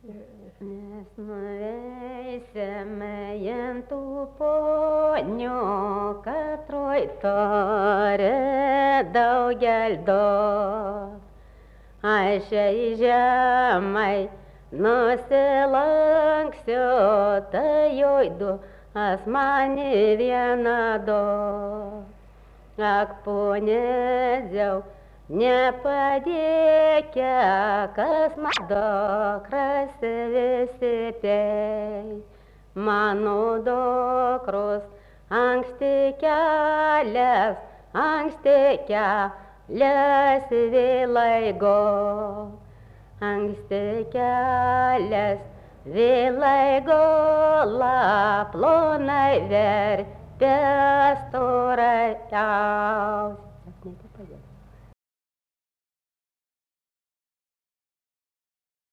Nes nuveisėme jantų ponių, katroj tore daugeldo. Aš į žemai nusilanksiu, tai joidu asmani vienado. Ak, ponėdžiau, nepadėkė, kas dukras visi tei. Mano dukros anksti kelias vėlaigo. Anksti kelias vėlaigo, laplonai verpės storai.